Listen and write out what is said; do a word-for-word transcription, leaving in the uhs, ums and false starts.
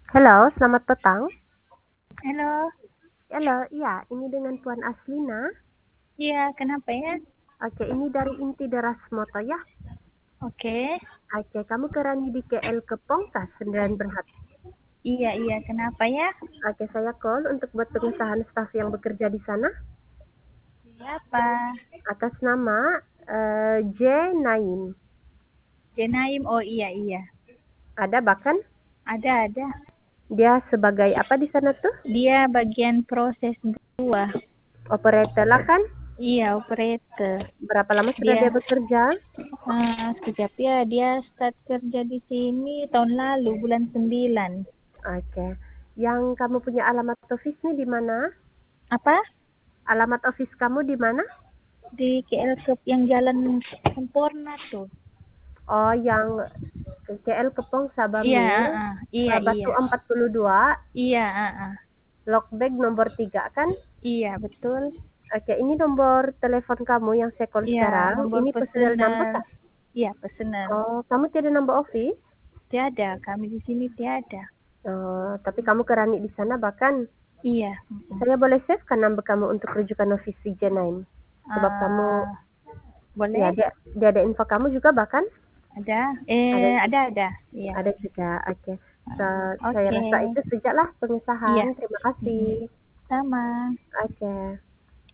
Halo, selamat petang. Halo. Halo, iya, ini dengan Puan Aslina. Iya, kenapa ya? Oke, ini dari Inti Deras Moto ya. Oke. Oke, kamu kerani di K L Kepong kah? Sendirian Berhad. Iya, iya, kenapa ya? Oke, saya call untuk buat pengesahan staf yang bekerja di sana Siapa? atas nama eh, J. Naim. Jenaim. Oh iya, iya. Ada bahkan Ada, ada. dia sebagai apa di sana tuh? Dia bagian proses buah. Operator lah kan? Iya, operator. Berapa lama sudah Dia dia bekerja? uh, sekejap ya, dia start kerja di sini tahun lalu bulan sembilan. Oke. Yang kamu punya alamat office-nya di mana? Apa? Alamat office kamu di mana? Di K L Cup yang jalan Sempurna tuh. Oh, yang K L Kepong Iya, Sabamil, uh, uh. Iya, eh, iya. Batu empat puluh dua, Iya, uh, uh. Lockback nomor tiga kan? Iya, betul. Oke, ini nomor telepon kamu yang saya call Iya, sekarang. nomor Ini personal number personal. kah? Iya, personal. Oh, kamu tidak number office? Tiada, kami di sini tiada. Oh, tapi kamu kerani di sana bahkan. Iya. mm-mm. Saya boleh save kan number kamu untuk rujukan office di Jenaim? Sebab kamu, Ah, ya boleh? dia, dia ada info kamu juga bahkan? Ada? Ada, Eh, ada, ada. Iya. ada juga. Oke. So, saya Oke. rasa itu sejaklah pengesahan. Iya. Terima Mm-mm. kasih. Sama. Oke.